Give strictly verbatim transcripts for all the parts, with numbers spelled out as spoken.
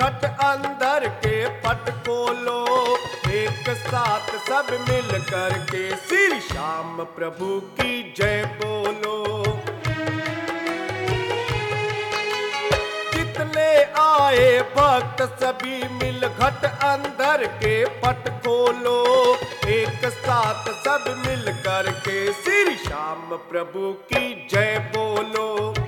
घट अंदर के पट खोलो, एक साथ सब मिल कर के श्री श्याम प्रभु की जय बोलो। जितने आए भक्त सभी मिल घट अंदर के पट खोलो, एक साथ सब मिल कर के श्री श्याम प्रभु की जय बोलो।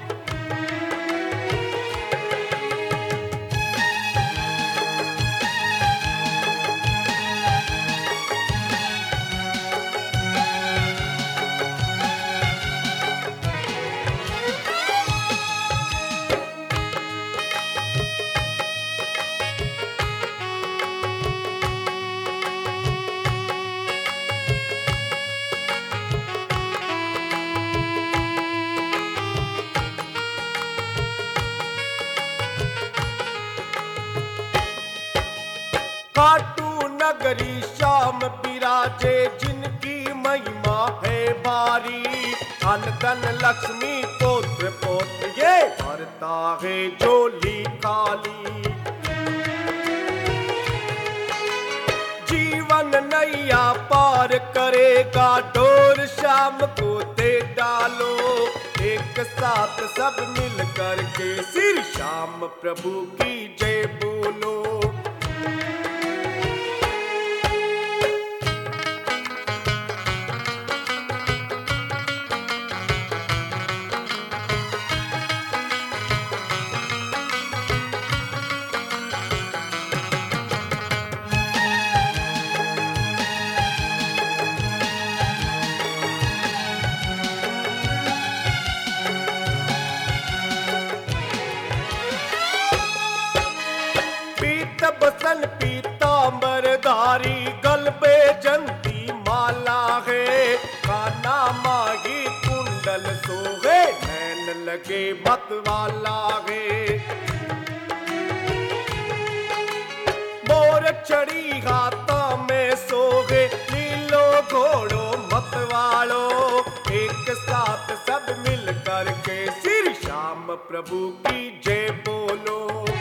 खाटू नगरी श्याम विराजे, जिनकी महिमा है भारी। अन धन लक्ष्मी पुत्र पौत्र ये भरता है झोली खाली। जीवन नैया पार करेगा डोर श्याम को दे डालो, एक साथ सब मिल कर के श्री श्याम प्रभु की जय बोलो। बसन पीतांबर धारी, गल पे जंती माला है। काना माही कुंडल सोहे, नैन लगे मतवाला है। मोर चढ़ी हाथा में सोहे, नीलो घोड़ो मतवालो, एक साथ सब मिल कर के श्री श्याम प्रभु की जय बोलो।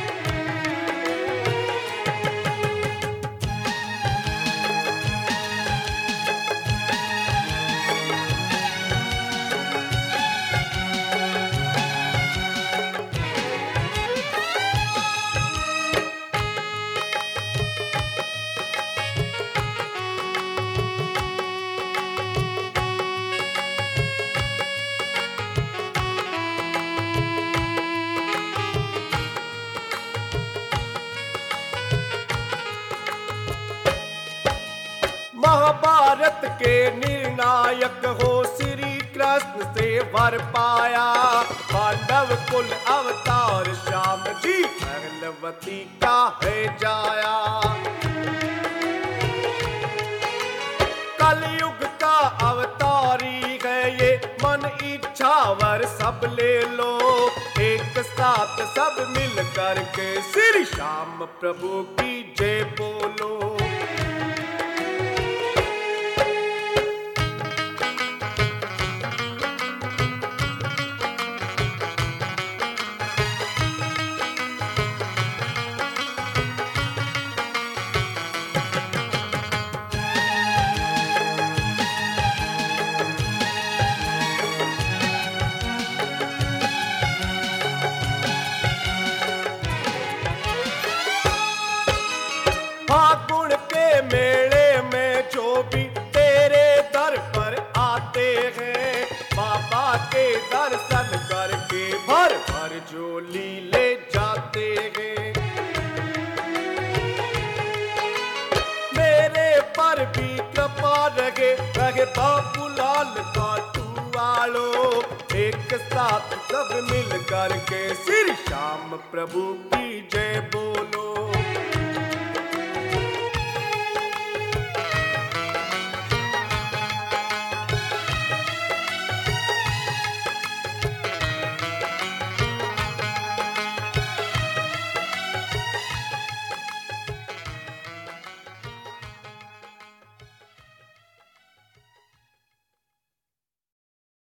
महाभारत के निर्णायक हो श्री कृष्ण से वर पाया। पांडव कुल अवतार श्याम जी अहलवती का है जाया। कलयुग का अवतारी है ये, मन इच्छा वर सब ले लो, एक साथ सब मिल कर के श्री श्याम प्रभु की जय बोलो। फागुन के मेले में जो भी तेरे दर पर आते हैं, बाबा के दर्शन करके भर भर झोली ले जाते हैं। मेरे पर भी कृपा रहे रहे बाबूलाल काटू वालो, एक साथ सब मिल करके श्री श्याम प्रभु की जय